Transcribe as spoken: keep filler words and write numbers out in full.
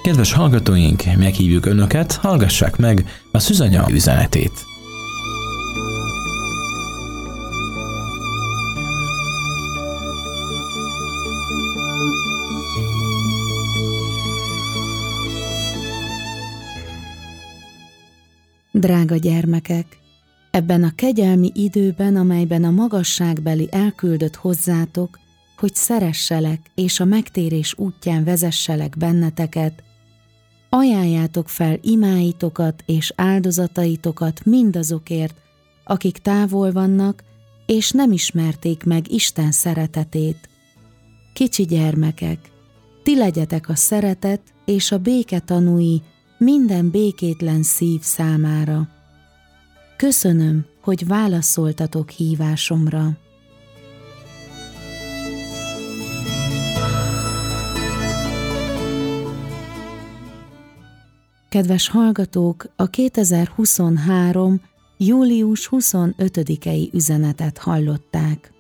Kedves hallgatóink, meghívjuk Önöket, hallgassák meg a Szűzanya üzenetét. Drága gyermekek! Ebben a kegyelmi időben, amelyben a magasságbeli elküldött hozzátok, hogy szeresselek és a megtérés útján vezesselek benneteket, ajánljátok fel imáitokat és áldozataitokat mindazokért, akik távol vannak, és nem ismerték meg Isten szeretetét. Kicsi gyermekek, ti legyetek a szeretet és a béke tanúi minden békétlen szív számára. Köszönöm, hogy válaszoltatok hívásomra. Kedves hallgatók, a kétezer-huszonhárom. július huszonötödikei üzenetet hallották.